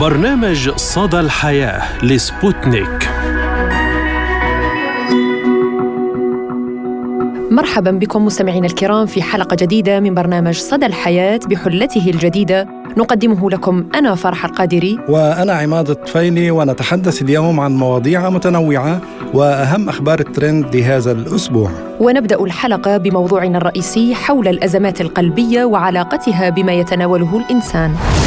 برنامج صدى الحياة لسبوتنيك. مرحبا بكم مستمعين الكرام في حلقة جديدة من برنامج صدى الحياة بحلته الجديدة، نقدمه لكم أنا فرح القادري وأنا عماد الطفيلي، ونتحدث اليوم عن مواضيع متنوعة وأهم أخبار الترند لهذا الأسبوع. ونبدأ الحلقة بموضوعنا الرئيسي حول الأزمات القلبية وعلاقتها بما يتناوله الإنسان.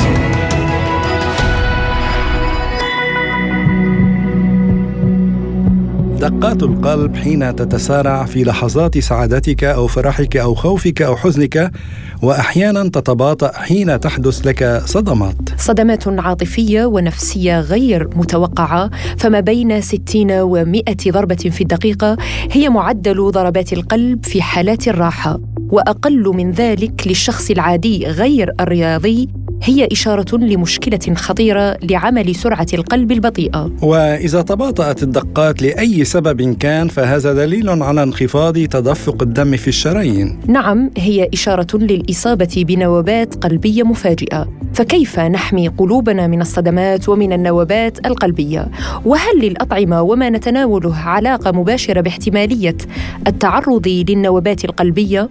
دقات القلب حين تتسارع في لحظات سعادتك أو فرحك أو خوفك أو حزنك، وأحيانا تتباطأ حين تحدث لك صدمات عاطفية ونفسية غير متوقعة، فما بين 60 و100 ضربة في الدقيقة هي معدل ضربات القلب في حالات الراحة، وأقل من ذلك للشخص العادي غير الرياضي هي إشارة لمشكلة خطيرة لعمل سرعة القلب البطيئة. وإذا تباطأت الدقات لأي سبب كان فهذا دليل على انخفاض تدفق الدم في الشرايين. نعم، هي إشارة للإصابة بنوبات قلبية مفاجئة. فكيف نحمي قلوبنا من الصدمات ومن النوبات القلبية؟ وهل للأطعمة وما نتناوله علاقة مباشرة باحتمالية التعرض للنوبات القلبية؟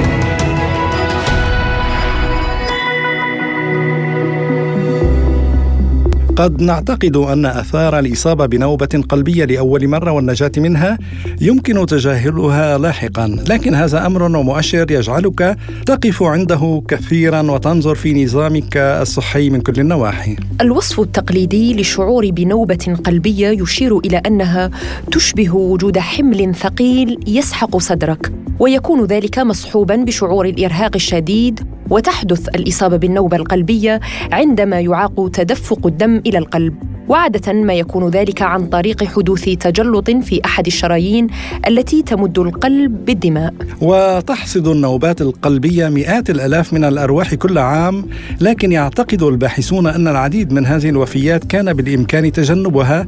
قد نعتقد أن آثار الإصابة بنوبة قلبية لأول مرة والنجاة منها يمكن تجاهلها لاحقا، لكن هذا أمر ومؤشر يجعلك تقف عنده كثيرا وتنظر في نظامك الصحي من كل النواحي. الوصف التقليدي للشعور بنوبة قلبية يشير إلى أنها تشبه وجود حمل ثقيل يسحق صدرك، ويكون ذلك مصحوبا بشعور الإرهاق الشديد، وتحدث الإصابة بالنوبة القلبية عندما يعاق تدفق الدم إلى القلب، وعادة ما يكون ذلك عن طريق حدوث تجلط في أحد الشرايين التي تمد القلب بالدماء. وتحصد النوبات القلبية مئات الآلاف من الأرواح كل عام، لكن يعتقد الباحثون أن العديد من هذه الوفيات كان بالإمكان تجنبها،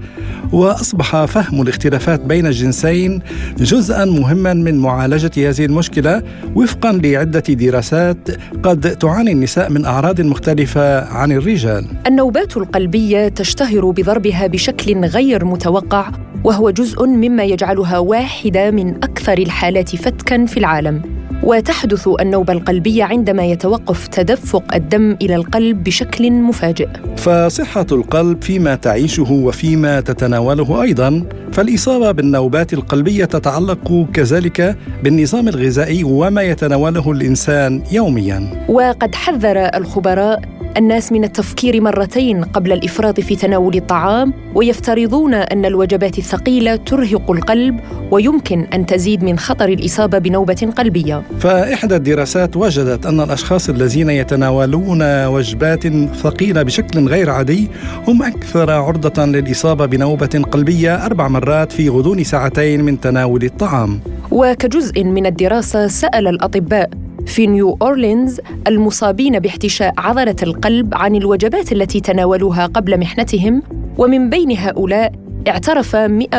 وأصبح فهم الاختلافات بين الجنسين جزءاً مهماً من معالجة هذه المشكلة، وفقاً لعدة دراسات قد تعاني النساء من أعراض مختلفة عن الرجال. النوبات القلبية تشتهر بضربها بشكل غير متوقع، وهو جزء مما يجعلها واحدة من أكثر الحالات فتكاً في العالم. وتحدث النوبة القلبية عندما يتوقف تدفق الدم إلى القلب بشكل مفاجئ. فصحة القلب فيما تعيشه وفيما تتناوله أيضاً، فالإصابة بالنوبات القلبية تتعلق كذلك بالنظام الغذائي وما يتناوله الإنسان يومياً. وقد حذر الخبراء الناس من التفكير مرتين قبل الإفراط في تناول الطعام، ويفترضون أن الوجبات الثقيلة ترهق القلب ويمكن أن تزيد من خطر الإصابة بنوبة قلبية. فإحدى الدراسات وجدت أن الأشخاص الذين يتناولون وجبات ثقيلة بشكل غير عادي هم أكثر عرضة للإصابة بنوبة قلبية 4 مرات في غضون ساعتين من تناول الطعام. وكجزء من الدراسة سأل الأطباء في نيو أورلينز المصابين باحتشاء عضلة القلب عن الوجبات التي تناولوها قبل محنتهم، ومن بين هؤلاء اعترف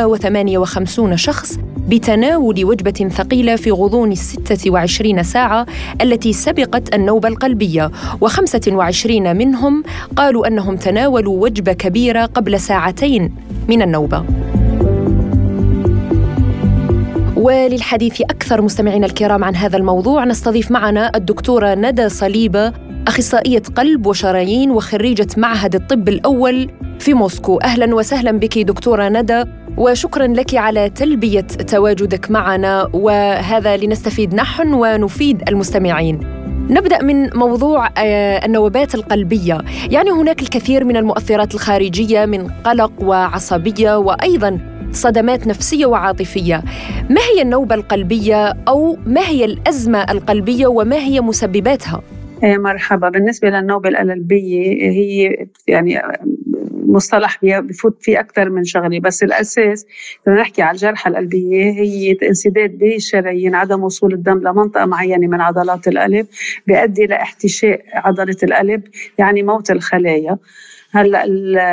158 شخص بتناول وجبة ثقيلة في غضون 26 ساعة التي سبقت النوبة القلبية، و25 منهم قالوا أنهم تناولوا وجبة كبيرة قبل ساعتين من النوبة. وللحديث أكثر مستمعينا الكرام عن هذا الموضوع نستضيف معنا الدكتورة ندى صليبة، أخصائية قلب وشرايين وخريجة معهد الطب الأول في موسكو. أهلا وسهلا بك دكتورة ندى، وشكرا لك على تلبية تواجدك معنا، وهذا لنستفيد نحن ونفيد المستمعين. نبدأ من موضوع النوبات القلبية. يعني هناك الكثير من المؤثرات الخارجية من قلق وعصبية وأيضاً صدمات نفسية وعاطفية. ما هي النوبة القلبية، أو ما هي الأزمة القلبية وما هي مسبباتها؟ مرحبا. بالنسبة للنوبة القلبية هي يعني مصطلح بفوت فيه أكثر من شغلة، بس الأساس لما نحكي على الجرحى القلبية هي انسداد بالشرايين، عدم وصول الدم لمنطقة معينة من عضلات القلب بيؤدي لاحتشاء عضلة القلب، يعني موت الخلايا. هلا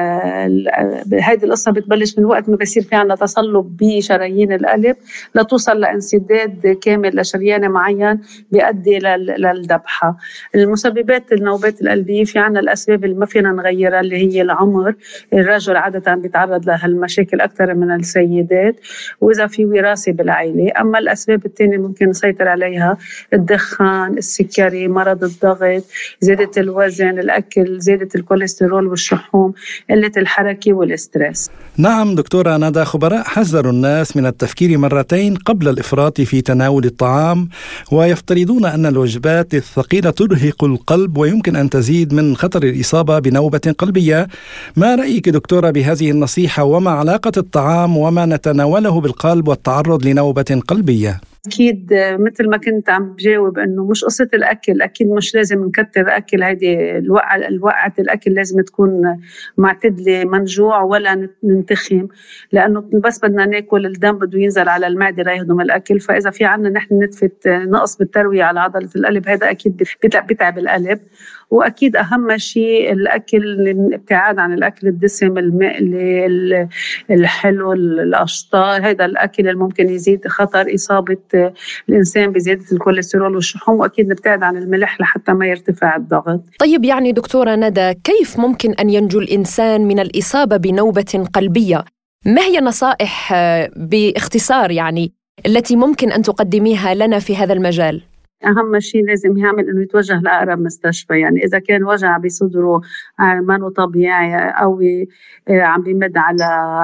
هيدي القصة بتبلش من وقت ما بيصير في عنا تصلب بشرايين القلب لتوصل لانسداد كامل لشريان معين بيؤدي للذبحة. المسببات النوبات القلبية في عنا الأسباب اللي ما فينا نغيرها، اللي هي العمر. الرجل عادة بيتعرض لهالمشاكل أكثر من السيدات، وإذا في وراثة بالعائلة. أما الأسباب الثانية ممكن نسيطر عليها: الدخان، السكري، مرض الضغط، زيادة الوزن، الأكل، زيادة الكوليسترول والشحوم، قلة الحركة والستريس. نعم دكتورة ندى، خبراء حذروا الناس من التفكير مرتين قبل الإفراط في تناول الطعام، ويفترضون أن الوجبات الثقيلة ترهق القلب ويمكن أن تزيد من خطر الإصابة بنوبة قلبية. ما رأيك دكتورة بهذه النصيحة، وما علاقة الطعام وما نتناوله بالقلب والتعرض لنوبة قلبية؟ أكيد مثل ما كنت عم بجاوب إنه مش قصة الأكل، أكيد مش لازم نكتر أكل. هيدي الوقعة الأكل لازم تكون معتدلة، منجوع ولا ننتخم، لأنه بس بدنا ناكل الدم بده ينزل على المعدة ليهضم الأكل. فإذا في عنا نحن نتفة نقص بالتروية على عضلة القلب، هذا أكيد بتعب القلب. وأكيد أهم شيء الأكل، الابتعاد عن الأكل الدسم، المقلي، الحلو، الأشطار. هذا الأكل اللي ممكن يزيد خطر إصابة الإنسان بزيادة الكوليسترول والشحوم. وأكيد نبتعد عن الملح لحتى ما يرتفع الضغط. طيب يعني دكتورة ندى، كيف ممكن أن ينجو الإنسان من الإصابة بنوبة قلبية؟ ما هي النصائح باختصار يعني التي ممكن أن تقدميها لنا في هذا المجال؟ أهم شيء لازم يعمل إنه يتوجه لأقرب مستشفى. يعني إذا كان وجع بصدره ما طبيعي، أو عم بيمد على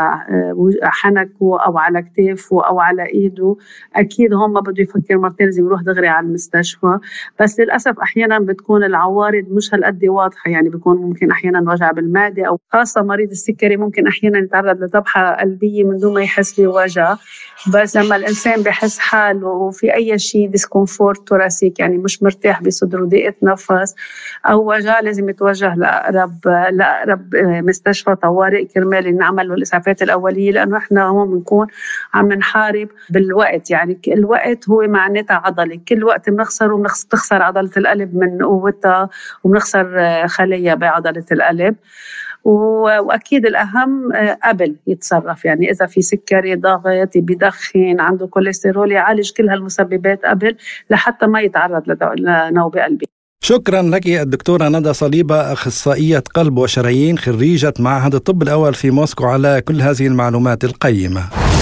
حنكه أو على كتافه أو على إيده، أكيد هم ما بده يفكر مرتين، لازم يروح دغري على المستشفى. بس للأسف أحيانا بتكون العوارض مش هالقد واضحة، يعني بيكون ممكن أحيانا وجع بالمعدة، أو خاصة مريض السكري ممكن أحيانا يتعرض لذبحة قلبية من دون ما يحس بوجع. بس لما الإنسان بحس حاله في أي شيء ديسكومفورت ثوراسيك، يعني مش مرتاح بصدره، ضيقة نفس أو وجع، لازم يتوجه لأقرب مستشفى طوارئ كرمال نعمل له الإسعافات الأولية، لأنه إحنا هون بنكون عم نحارب بالوقت. يعني الوقت هو معناتها عضلة، كل وقت بنخسره بتخسر عضلة القلب من قوتها، وبنخسر خلايا بعضلة القلب. وأكيد الأهم قبل يتصرف، يعني إذا في سكري، ضغط، بيدخن، عنده كوليسترول، يعالج كل هالمسببات قبل لحتى ما يتعرض لنوبة قلبية. شكرا لك الدكتورة ندى صليبة، أخصائية قلب وشرايين، خريجة معهد الطب الأول في موسكو، على كل هذه المعلومات القيمة.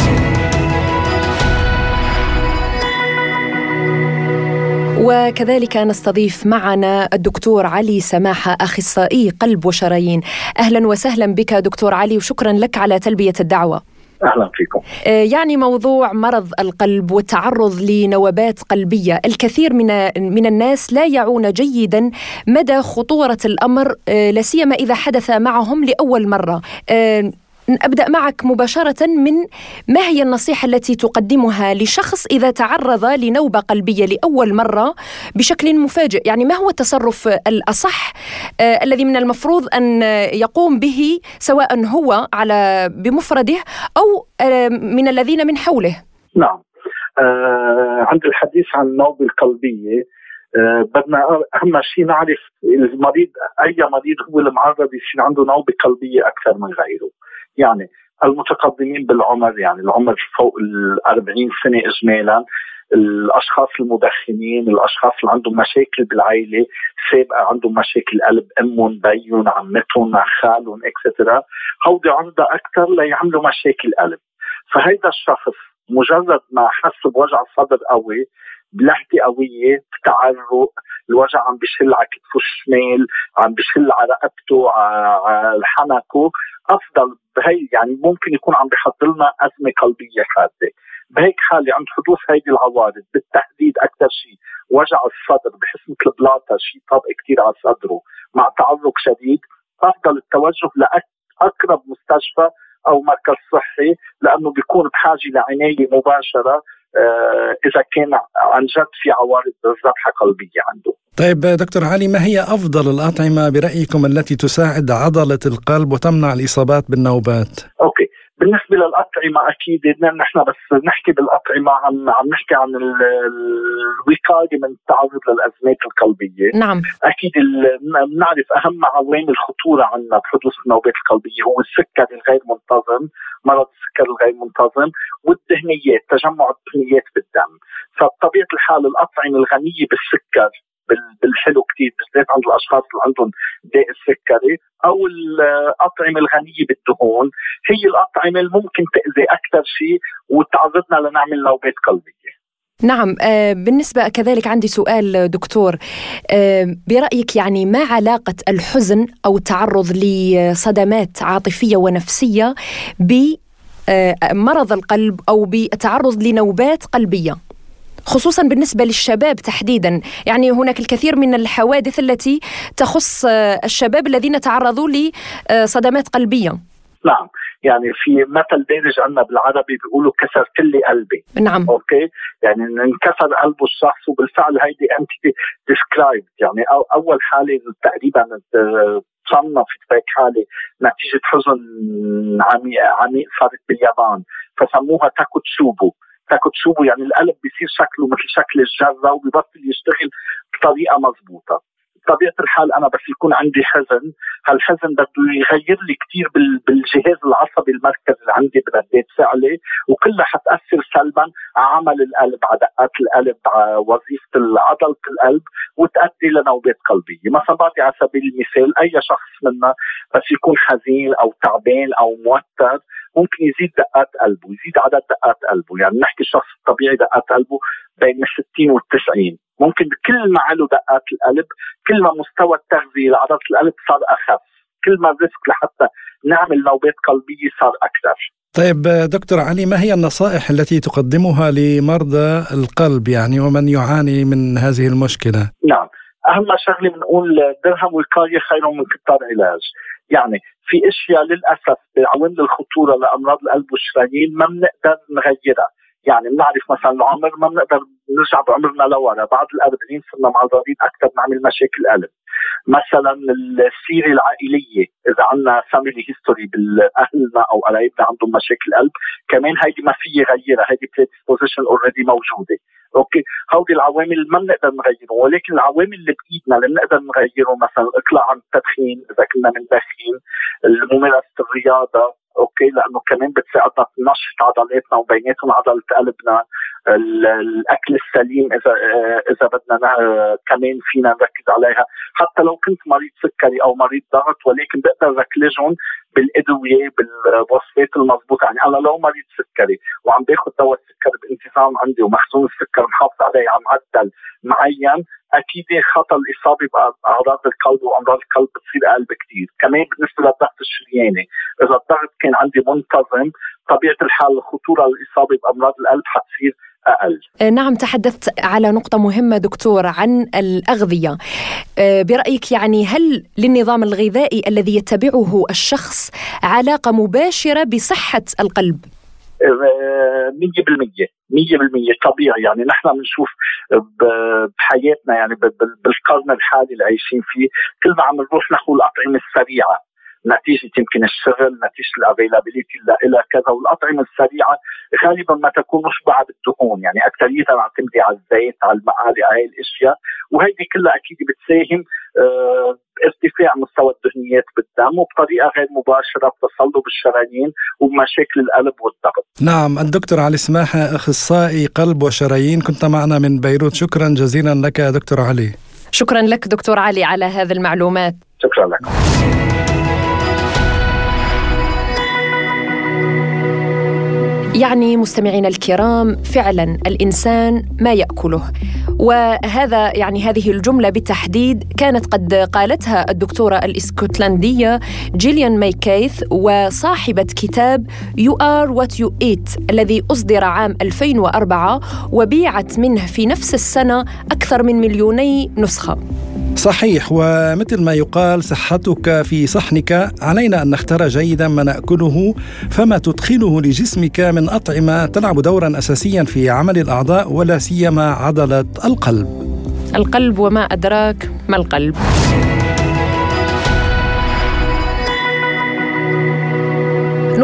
وكذلك نستضيف معنا الدكتور علي سماحة، أخصائي قلب وشرايين. أهلا وسهلا بك دكتور علي، وشكرا لك على تلبية الدعوة. أهلا فيكم. يعني موضوع مرض القلب والتعرض لنوبات قلبية، الكثير من الناس لا يعون جيدا مدى خطورة الأمر، لا سيما إذا حدث معهم لأول مرة. أبدأ معك مباشرة من ما هي النصيحة التي تقدمها لشخص إذا تعرض لنوبة قلبية لأول مرة بشكل مفاجئ؟ يعني ما هو التصرف الأصح الذي من المفروض أن يقوم به، سواء هو بمفرده أو من الذين من حوله؟ نعم، عند الحديث عن النوبة القلبية بدنا أهم شيء نعرف المريض، أي مريض هو المعرض يصير عنده نوبة قلبية أكثر من غيره. يعني المتقدمين بالعمر، يعني العمر فوق 40 سنة إجمالا، الأشخاص المدخنين، الأشخاص اللي عندهم مشاكل بالعائلة سابقة، عندهم مشاكل قلب، أمهم، بيهم، عمتهم، خالهم إكسترا، هودي عرضة أكثر ليعملوا مشاكل قلب. فهيدا الشخص مجرد ما حس بوجع صدر قوي، بلهجة قوية، بتعرق، الوجع عم بيشل على كتفه الشمال، عم بيشل على رقبته، على حنكه، أفضل بهي يعني ممكن يكون عم بيحضر لنا أزمة قلبية حادة. بهيك حالة عند حدوث هيدي العوارض، بالتحديد أكثر شيء وجع الصدر، بحس مثل بلاطة، شيء طابق كتير على صدره مع تعرق شديد، أفضل التوجه لأقرب مستشفى أو مركز صحي، لأنه بيكون بحاجة لعناية مباشرة إذا كان عن جد في عوارض ذبحة قلبية عنده. طيب دكتور علي، ما هي أفضل الأطعمة برأيكم التي تساعد عضلة القلب وتمنع الإصابات بالنوبات؟ أوكي، بالنسبة للأطعمة أكيد نحن بس نحكي بالأطعمة عم نحكي عن الوقاية من التعرض للأزمات القلبية. نعم. أكيد بنعرف أهم عوامل الخطورة عنا بحدوث النوبات القلبية هو السكر الغير منتظم، مرض السكر الغير منتظم، والدهنيات، تجمع الدهنيات بالدم. فبطبيعة الحال الأطعمة الغنية بالسكر بالحلو كتير بالذات عند الأشخاص اللي عندهم داء السكري، أو الأطعمة الغنية بالدهون هي الأطعمة اللي ممكن تأذي أكثر شيء وتعرضنا لنعمل نوبات قلبية. نعم. بالنسبة كذلك عندي سؤال دكتور، برأيك يعني ما علاقة الحزن أو التعرض لصدمات عاطفية ونفسية بمرض القلب أو بالتعرض لنوبات قلبية، خصوصا بالنسبة للشباب تحديدا؟ يعني هناك الكثير من الحوادث التي تخص الشباب الذين تعرضوا لصدمات قلبية. نعم، يعني في مثل دارج عنا بالعربي بيقولوا كسرت لي قلبي. نعم. اوكي، يعني انكسر قلبه الشخص، وبالفعل هيدي انتي ديسكرايب، يعني اول حاله تقريبا صنفت هيك حاله نتيجه حزن عميق صارت باليابان، فسموها تاكوتشوبو، يعني القلب بيصير شكله مثل شكل الجرة وبيبطل يشتغل بطريقة مضبوطة. بطبيعة الحال أنا بس يكون عندي حزن، هالحزن بده يغير لي كتير بالجهاز العصبي المركزي اللي عندي بردات فعلي، وكلها حتأثر سلبا على عمل القلب، على دقات القلب، على وظيفة عضلة القلب، وتؤدي لنوبات قلبية. مثلا بعطي على سبيل المثال أي شخص منا بس يكون حزين أو تعبان أو موتر ممكن يزيد دقات قلبه، يزيد عدد دقات قلبه. يعني نحكي الشخص الطبيعي دقات قلبه بين 60 و90، ممكن كل ما علو دقات القلب كل ما مستوى التغذية لعضلة القلب صار أخف، كل ما الريسك لحتى نعمل نوبات قلبية صار أكثر. طيب دكتور علي، ما هي النصائح التي تقدمها لمرضى القلب يعني ومن يعاني من هذه المشكلة؟ نعم، أهم شغلة بنقول درهم وقاية خير من كتار علاج. يعني في اشياء للاسف بعوامل الخطوره لامراض القلب والشرايين ما بنقدر نغيرها. يعني بنعرف مثلا العمر ما بنقدر نرجع بعمرنا لورا، بعد ال40 صرنا معرضين اكثر نعمل مشاكل قلب. مثلا السيره العائليه، اذا عندنا فاميلي هيستوري باهلنا او قرايبنا عندهم مشاكل قلب، كمان هيدي ما في غيرها، هيدي بريدisposition اوريدي موجوده. اوكي، هودي العوامل ما بنقدر نغيرهم، ولكن العوامل اللي بايدنا اللي بنقدر نغيرهم مثلا الاقلاع عن التدخين اذا كنا بندخن، ممارسه الرياضه، اوكي، لانه كمان بتساعدنا تنشط عضلاتنا وبيناتهم عضله قلبنا. الاكل السليم اذا بدنا كمان فينا نركز عليها، حتى لو كنت مريض سكري او مريض ضغط، ولكن بقدر ركلجهم بالادويه بالوصفات المضبوطه. يعني انا لو مريض سكري وعم باخذ دواء السكر بانتظام عندي ومخزون السكر محافظ عليه على معدل معين، اكيد خطر الاصابه باعراض القلب وامراض القلب بتصير اقل بكثير. كمان بالنسبه للضغط الشرياني، اذا الضغط كان عندي منتظم طبيعه الحال الخطوره للاصابه بامراض القلب حتصير أقل. نعم، تحدثت على نقطة مهمة دكتور عن الأغذية. برأيك يعني هل للنظام الغذائي الذي يتبعه الشخص علاقة مباشرة بصحة القلب؟ 100% طبيعي. يعني نحن بنشوف بحياتنا، يعني بالقرن الحالي اللي عايشين فيه، كل ما عم نروح نحو الأطعمة السريعة نتيجة يمكن الشغل، نتيجة الافيلابيليتي إلى كذا، والأطعمة السريعة غالبا ما تكون مشبعة بالدهون، يعني أكثريتها معتمدة على الزيت، على المقالي، على هاي الأشياء، وهيدي كلها أكيد بتساهم ارتفاع مستوى الدهنيات بالدم، وبطريقة غير مباشرة بتصلب الشرايين ومشاكل القلب والضغط. نعم، الدكتور علي سماحة، أخصائي قلب وشرايين، كنت معنا من بيروت. شكرا جزيلا لك دكتور علي. شكرا لك دكتور علي على هذه المعلومات. شكرا لك. يعني مستمعينا الكرام، فعلا الإنسان ما يأكله، وهذا يعني هذه الجملة بالتحديد كانت قد قالتها الدكتورة الإسكتلندية جيليان مايكيث، وصاحبة كتاب You Are What You Eat الذي أصدر عام 2004 وبيعت منه في نفس السنة أكثر من 2,000,000 نسخة. صحيح، ومثل ما يقال صحتك في صحنك، علينا أن نختار جيدا ما نأكله، فما تدخله لجسمك من أطعمة تلعب دورا أساسيا في عمل الأعضاء ولا سيما عضلة القلب. القلب وما أدراك ما القلب.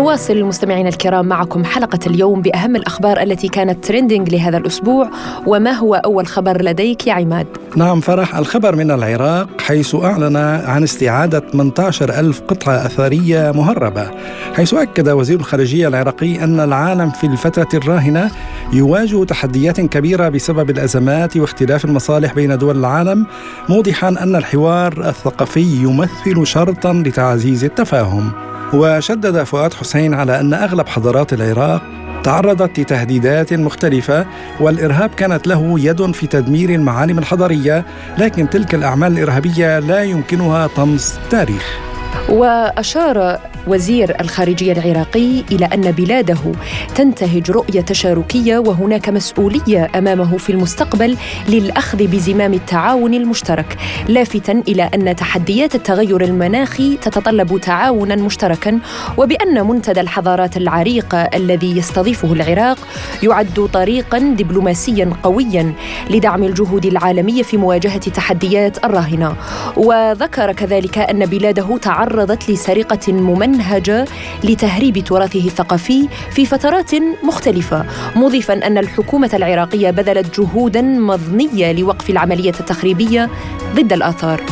نواصل مستمعينا الكرام معكم حلقة اليوم بأهم الأخبار التي كانت تريندينج لهذا الأسبوع. وما هو أول خبر لديك يا عماد؟ نعم فرح، الخبر من العراق حيث أعلن عن استعادة 18,000 قطعة أثرية مهربة، حيث أكد وزير الخارجية العراقي أن العالم في الفترة الراهنة يواجه تحديات كبيرة بسبب الأزمات واختلاف المصالح بين دول العالم، موضحا أن الحوار الثقافي يمثل شرطا لتعزيز التفاهم. وشدد فؤاد حسين على أن أغلب حضارات العراق تعرضت لتهديدات مختلفة، والإرهاب كانت له يد في تدمير المعالم الحضارية، لكن تلك الأعمال الإرهابية لا يمكنها طمس التاريخ. وأشار وزير الخارجية العراقي إلى أن بلاده تنتهج رؤية تشاركية وهناك مسؤولية أمامه في المستقبل للأخذ بزمام التعاون المشترك، لافتاً إلى أن تحديات التغير المناخي تتطلب تعاوناً مشتركاً، وبأن منتدى الحضارات العريقة الذي يستضيفه العراق يعد طريقاً دبلوماسياً قوياً لدعم الجهود العالمية في مواجهة تحديات الراهنة. وذكر كذلك أن بلاده تعرضت لسرقة ممنهجة لتهريب تراثه الثقافي في فترات مختلفة، مضيفاً أن الحكومة العراقية بذلت جهوداً مضنية لوقف العملية التخريبية ضد الآثار.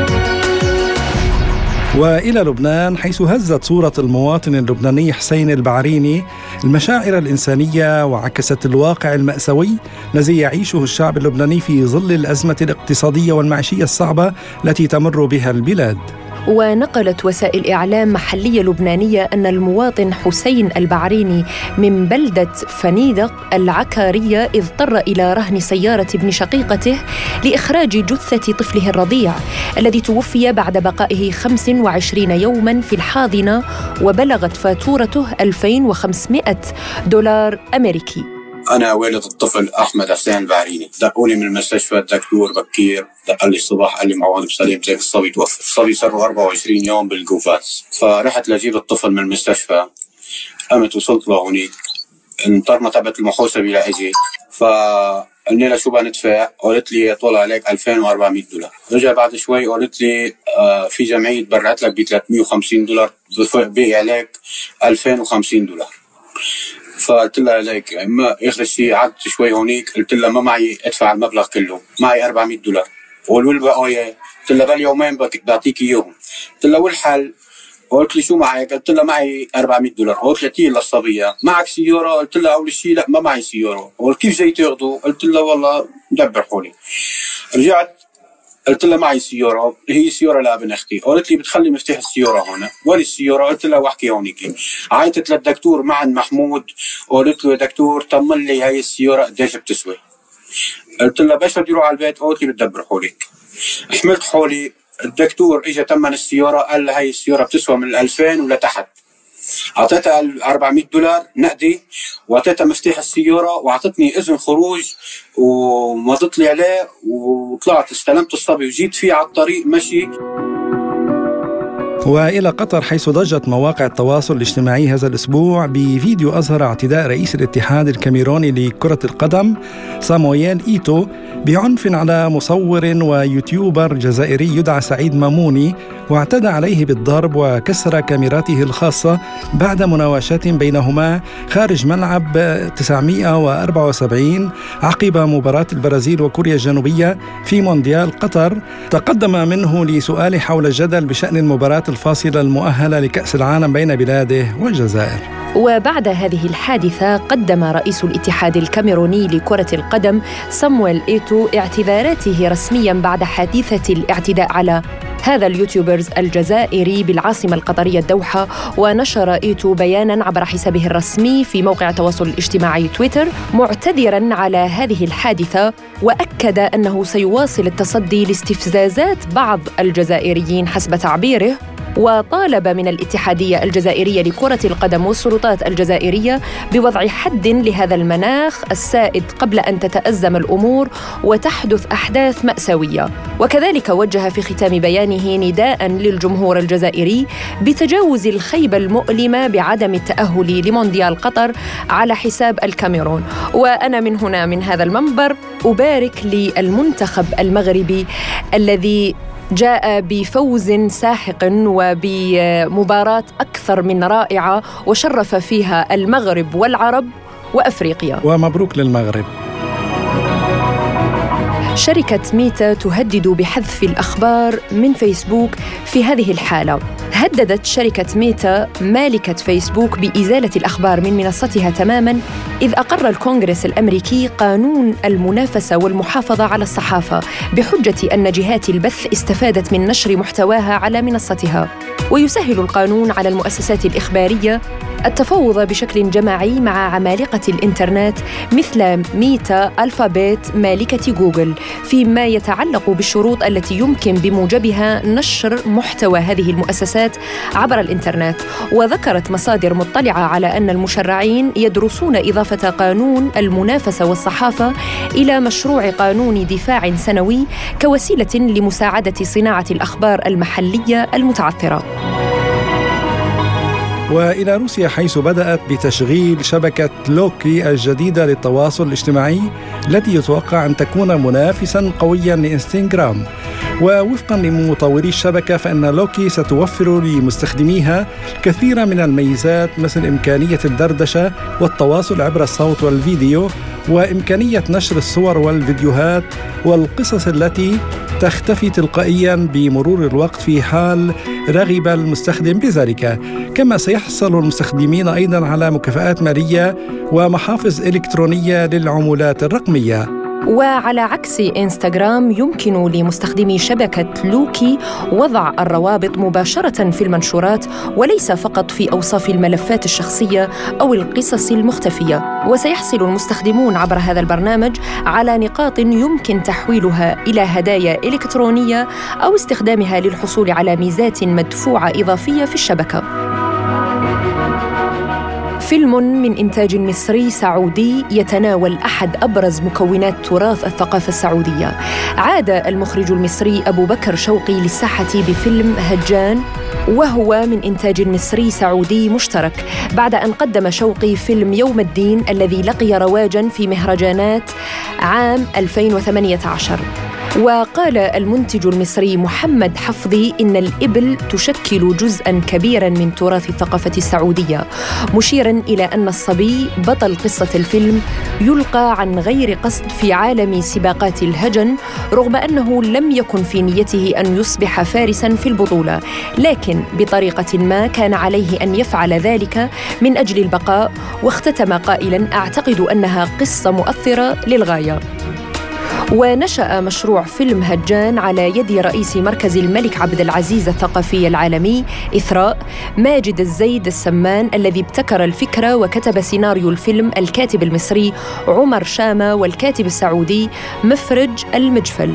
وإلى لبنان، حيث هزت صورة المواطن اللبناني حسين البعريني المشاعر الإنسانية وعكست الواقع المأساوي الذي يعيشه الشعب اللبناني في ظل الأزمة الاقتصادية والمعيشية الصعبة التي تمر بها البلاد. ونقلت وسائل إعلام محلية لبنانية أن المواطن حسين البعريني من بلدة فنيدق العكارية اضطر إلى رهن سيارة ابن شقيقته لإخراج جثة طفله الرضيع الذي توفي بعد بقائه 25 يوماً في الحاضنة، وبلغت فاتورته $2,500 أمريكي. أنا والد الطفل أحمد حسين البعريني، دقوني من المستشفى الدكتور بكير، دق لي الصباح قال لي معوض بسليم زيك الصبي توفى. الصبي صار 24 يوم بالجوفاز، فرحت لأجيب الطفل من المستشفى. قمت وصلت لهونيك، انطرنا تبت المحوسبة لأجي، فقلنا لها شو بندفع؟ قالت لي طول عليك $2,400. رجع بعد شوي قالت لي في جمعية برعت لك $350 بقي عليك $2,050. فقلت لها عليك ما اخر شيء قعدت شوي هونيك، قلت لها ما معي ادفع المبلغ كله، معي $400. والبقايا قلت لها باليومين بعطيك اياهم. قلت لها والحل؟ قلت لي شو معك؟ قلت لها معي $400. قلت لها تي للصبيه معك سياره؟ قلت لها اول شيء لا ما معي سياره. قلت كيف جاي تاخذوا؟ قلت لها والله دبر حولي. رجعت قلت لها معي سيارة، هي سيارة لابن أختي. قالت لي بتخلي مفتاح السيارة هنا. وين السيارة؟ قلت لها واحكي هونيك. عيطت للدكتور معن محمود، قالت له يا دكتور طمن لي هاي السيارة قديش بتسوي. قلت لها بس بدي اروح على البيت. قالت لي بتدبر حولك. حملت حولي. الدكتور اجى تمن السيارة، قال لها هاي السيارة بتسوى من 2000 ولتحت. أعطيتها $400 نقدي، وأعطيتها مفتاح السيارة، وأعطتني إذن خروج ومضت لي عليه، وطلعت استلمت الصبي وجيت فيه على الطريق مشي. وإلى قطر، حيث ضجت مواقع التواصل الاجتماعي هذا الأسبوع بفيديو أظهر اعتداء رئيس الاتحاد الكاميروني لكرة القدم صامويل إيتو بعنف على مصور ويوتيوبر جزائري يدعى سعيد ماموني، واعتدى عليه بالضرب وكسر كاميراته الخاصة بعد مناوشات بينهما خارج ملعب 974 عقب مباراة البرازيل وكوريا الجنوبية في مونديال قطر. تقدم منه لسؤال حول الجدل بشأن المباراة الفاصلة المؤهلة لكأس العالم بين بلاده والجزائر. وبعد هذه الحادثة قدم رئيس الاتحاد الكاميروني لكرة القدم صامويل إيتو اعتذاراته رسمياً بعد حادثة الاعتداء على هذا اليوتيوبرز الجزائري بالعاصمة القطرية الدوحة. ونشر إيتو بياناً عبر حسابه الرسمي في موقع التواصل الاجتماعي تويتر معتذراً على هذه الحادثة، وأكد أنه سيواصل التصدي لاستفزازات بعض الجزائريين حسب تعبيره. وطالب من الاتحادية الجزائرية لكرة القدم والسلطات الجزائرية بوضع حد لهذا المناخ السائد قبل أن تتأزم الأمور وتحدث أحداث مأساوية. وكذلك وجه في ختام بيانه نداء للجمهور الجزائري بتجاوز الخيبة المؤلمة بعدم التأهل لمونديال قطر على حساب الكاميرون. وأنا من هنا من هذا المنبر أبارك للمنتخب المغربي الذي جاء بفوز ساحق وبمباراة أكثر من رائعة وشرف فيها المغرب والعرب وأفريقيا. ومبروك للمغرب. شركة ميتا تهدد بحذف الأخبار من فيسبوك في هذه الحالة. هددت شركة ميتا مالكة فيسبوك بإزالة الأخبار من منصتها تماماً، إذ أقر الكونغرس الأمريكي قانون المنافسة والمحافظة على الصحافة بحجة أن جهات البث استفادت من نشر محتواها على منصتها. ويسهل القانون على المؤسسات الإخبارية التفاوض بشكل جماعي مع عمالقة الإنترنت مثل ميتا ألفابيت مالكة جوجل فيما يتعلق بالشروط التي يمكن بموجبها نشر محتوى هذه المؤسسات عبر الإنترنت. وذكرت مصادر مطلعة على أن المشرعين يدرسون إضافة قانون المنافسة والصحافة إلى مشروع قانون دفاع سنوي كوسيلة لمساعدة صناعة الأخبار المحلية المتعثرة. وإلى روسيا، حيث بدأت بتشغيل شبكة لوكي الجديدة للتواصل الاجتماعي التي يتوقع أن تكون منافساً قوياً لإنستغرام. ووفقاً لمطوري الشبكة، فإن لوكي ستوفر لمستخدميها كثير من الميزات، مثل إمكانية الدردشة والتواصل عبر الصوت والفيديو، وإمكانية نشر الصور والفيديوهات والقصص التي تختفي تلقائياً بمرور الوقت في حال رغب المستخدم بذلك. كما سيحصل المستخدمين أيضاً على مكافآت مالية ومحافظ إلكترونية للعملات الرقمية. وعلى عكس إنستغرام، يمكن لمستخدمي شبكة لوكي وضع الروابط مباشرة في المنشورات وليس فقط في أوصاف الملفات الشخصية أو القصص المختفية. وسيحصل المستخدمون عبر هذا البرنامج على نقاط يمكن تحويلها إلى هدايا إلكترونية أو استخدامها للحصول على ميزات مدفوعة إضافية في الشبكة. فيلم من إنتاج مصري سعودي يتناول أحد أبرز مكونات تراث الثقافة السعودية. عاد المخرج المصري أبو بكر شوقي للساحة بفيلم هجان، وهو من إنتاج مصري سعودي مشترك، بعد أن قدم شوقي فيلم يوم الدين الذي لقي رواجاً في مهرجانات عام 2018. وقال المنتج المصري محمد حفظي إن الإبل تشكل جزءاً كبيراً من تراث الثقافة السعودية، مشيراً إلى أن الصبي بطل قصة الفيلم يلقى عن غير قصد في عالم سباقات الهجن، رغم أنه لم يكن في نيته أن يصبح فارساً في البطولة، لكن بطريقة ما كان عليه أن يفعل ذلك من أجل البقاء. واختتم قائلاً: أعتقد أنها قصة مؤثرة للغاية. ونشأ مشروع فيلم هجان على يد رئيس مركز الملك عبد العزيز الثقافي العالمي إثراء ماجد الزيد السمان، الذي ابتكر الفكرة وكتب سيناريو الفيلم الكاتب المصري عمر شامة والكاتب السعودي مفرج المجفل.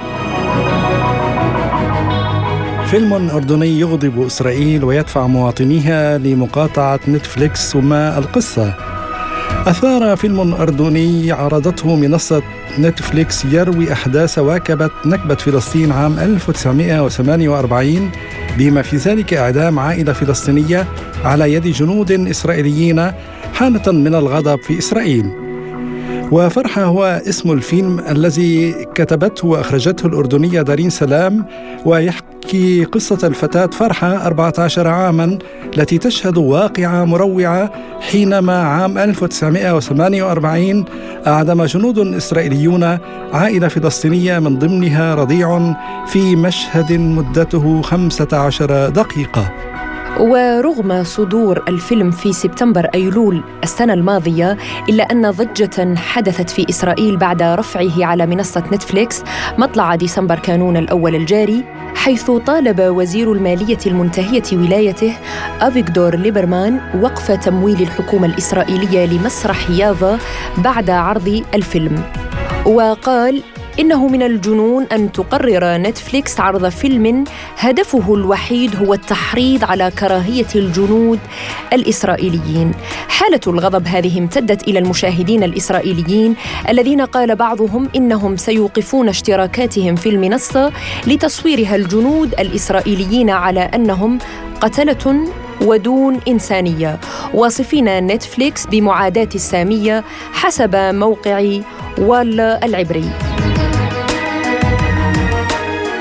فيلم أردني يغضب إسرائيل ويدفع مواطنيها لمقاطعة نتفليكس، وما القصة؟ أثار فيلم أردني عرضته منصة نتفليكس يروي أحداث واكبت نكبة فلسطين عام 1948، بما في ذلك إعدام عائلة فلسطينية على يد جنود إسرائيليين، حالة من الغضب في إسرائيل. وفرحة هو اسم الفيلم الذي كتبته وأخرجته الأردنية دارين سلام، ويحكي قصة الفتاة فرحة 14 عاماً التي تشهد واقعة مروعة حينما عام 1948 أعدم جنود إسرائيليون عائلة فلسطينية من ضمنها رضيع في مشهد مدته 15 دقيقة. ورغم صدور الفيلم في سبتمبر أيلول السنة الماضية، إلا أن ضجة حدثت في إسرائيل بعد رفعه على منصة نتفليكس مطلع ديسمبر كانون الأول الجاري، حيث طالب وزير المالية المنتهية ولايته أفيغدور ليبرمان وقف تمويل الحكومة الإسرائيلية لمسرح يافا بعد عرض الفيلم. وقال إنه من الجنون أن تقرر نتفليكس عرض فيلم هدفه الوحيد هو التحريض على كراهية الجنود الإسرائيليين. حالة الغضب هذه امتدت إلى المشاهدين الإسرائيليين، الذين قال بعضهم إنهم سيوقفون اشتراكاتهم في المنصة لتصويرها الجنود الإسرائيليين على أنهم قتلة ودون إنسانية، واصفين نتفليكس بمعاداة السامية حسب موقع والا العبري.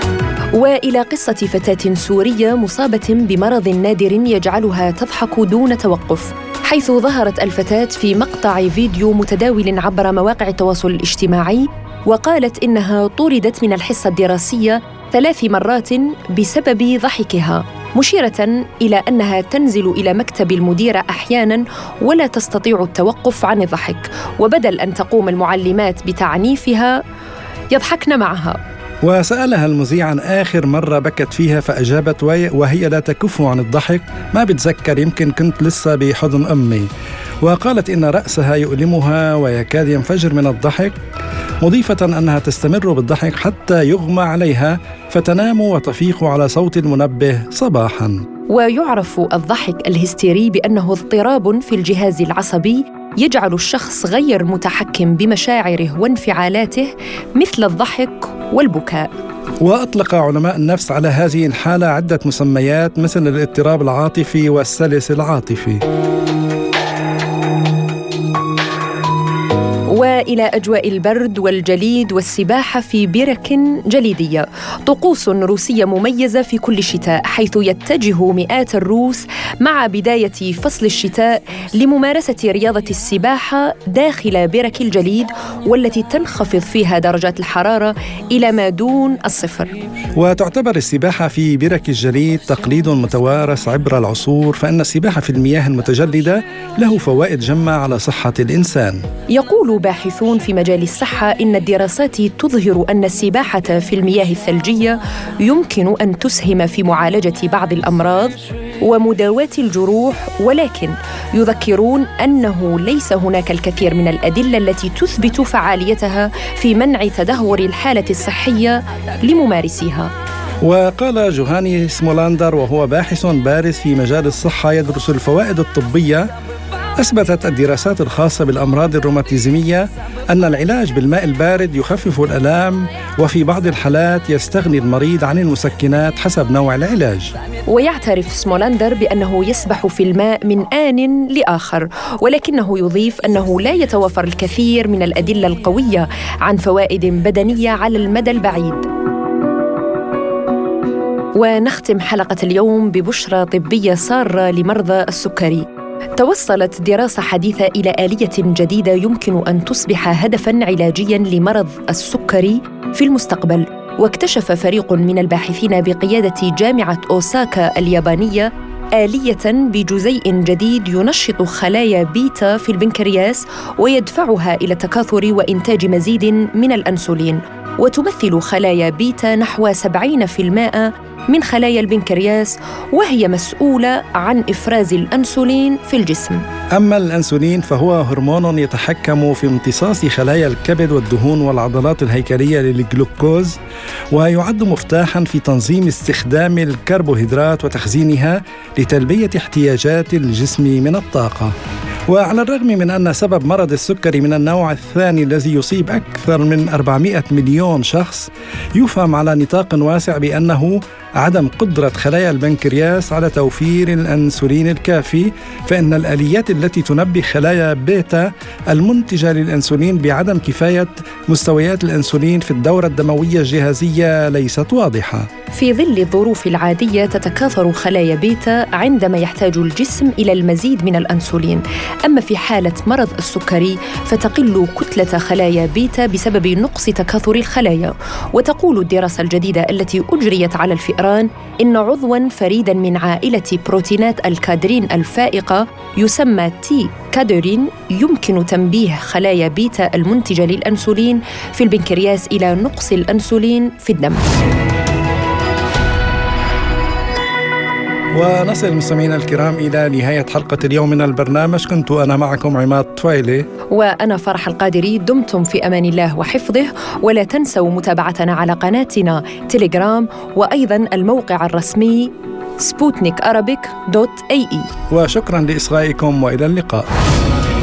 وإلى قصة فتاة سورية مصابة بمرض نادر يجعلها تضحك دون توقف، حيث ظهرت الفتاة في مقطع فيديو متداول عبر مواقع التواصل الاجتماعي، وقالت إنها طردت من الحصة الدراسية 3 مرات بسبب ضحكها، مشيرة إلى أنها تنزل إلى مكتب المديرة أحياناً ولا تستطيع التوقف عن الضحك، وبدل أن تقوم المعلمات بتعنيفها يضحكن معها. وسألها المذيع عن آخر مرة بكت فيها، فأجابت وهي لا تكف عن الضحك: ما بتذكر، يمكن كنت لسه بحضن أمي. وقالت إن رأسها يؤلمها ويكاد ينفجر من الضحك، مضيفة أنها تستمر بالضحك حتى يغمى عليها فتنام وتفيق على صوت المنبه صباحاً. ويعرف الضحك الهستيري بأنه اضطراب في الجهاز العصبي يجعل الشخص غير متحكم بمشاعره وانفعالاته، مثل الضحك والبكاء. وأطلق علماء النفس على هذه الحالة عدة مسميات، مثل الاضطراب العاطفي والسلس العاطفي. وإلى أجواء البرد والجليد والسباحة في برك جليدية. طقوس روسية مميزة في كل شتاء، حيث يتجه مئات الروس مع بداية فصل الشتاء لممارسة رياضة السباحة داخل برك الجليد، والتي تنخفض فيها درجات الحرارة إلى ما دون الصفر. وتعتبر السباحة في برك الجليد تقليد متوارث عبر العصور، فإن السباحة في المياه المتجلدة له فوائد جمة على صحة الإنسان. يقول باحثون في مجال الصحة إن الدراسات تظهر أن السباحة في المياه الثلجية يمكن أن تسهم في معالجة بعض الأمراض ومداواة الجروح، ولكن يذكرون أنه ليس هناك الكثير من الأدلة التي تثبت فعاليتها في منع تدهور الحالة الصحية لممارسيها. وقال جوهاني سمولاندر، وهو باحث بارز في مجال الصحة يدرس الفوائد الطبية، أثبتت الدراسات الخاصة بالأمراض الروماتيزمية أن العلاج بالماء البارد يخفف الآلام، وفي بعض الحالات يستغني المريض عن المسكنات حسب نوع العلاج. ويعترف سمولاندر بأنه يسبح في الماء من آن لآخر، ولكنه يضيف أنه لا يتوفر الكثير من الأدلة القوية عن فوائد بدنية على المدى البعيد. ونختم حلقة اليوم ببشرى طبية سارة لمرضى السكري. توصلت دراسة حديثة إلى آلية جديدة يمكن أن تصبح هدفاً علاجياً لمرض السكري في المستقبل. واكتشف فريق من الباحثين بقيادة جامعة أوساكا اليابانية آلية بجزيء جديد ينشط خلايا بيتا في البنكرياس ويدفعها إلى التكاثر وإنتاج مزيد من الأنسولين. وتمثل خلايا بيتا نحو 70% من خلايا البنكرياس، وهي مسؤولة عن إفراز الأنسولين في الجسم. أما الأنسولين فهو هرمون يتحكم في امتصاص خلايا الكبد والدهون والعضلات الهيكلية للجلوكوز، ويعد مفتاحاً في تنظيم استخدام الكربوهيدرات وتخزينها لتلبية احتياجات الجسم من الطاقة. وعلى الرغم من أن سبب مرض السكري من النوع الثاني الذي يصيب أكثر من 400 مليون شخص، يفهم على نطاق واسع بأنه عدم قدرة خلايا البنكرياس على توفير الأنسولين الكافي، فإن الآليات التي تنبه خلايا بيتا المنتجة للأنسولين بعدم كفاية مستويات الأنسولين في الدورة الدموية الجهازية ليست واضحة. في ظل الظروف العادية تتكاثر خلايا بيتا عندما يحتاج الجسم إلى المزيد من الأنسولين، أما في حالة مرض السكري فتقل كتلة خلايا بيتا بسبب نقص تكاثر الخلايا. وتقول الدراسة الجديدة التي أجريت على الفئران إن عضواً فريداً من عائلة بروتينات الكادرين الفائقة يسمى تي كادرين يمكن تنبيه خلايا بيتا المنتجة للأنسولين في البنكرياس إلى نقص الأنسولين في الدم. ونصل مستمعينا الكرام إلى نهاية حلقة اليوم من البرنامج. كنت أنا معكم عماد طويلي وأنا فرح القادري. دمتم في أمان الله وحفظه، ولا تنسوا متابعتنا على قناتنا تيليجرام، وأيضا الموقع الرسمي sputnikarabic.ae. وشكرا لإصغائكم وإلى اللقاء.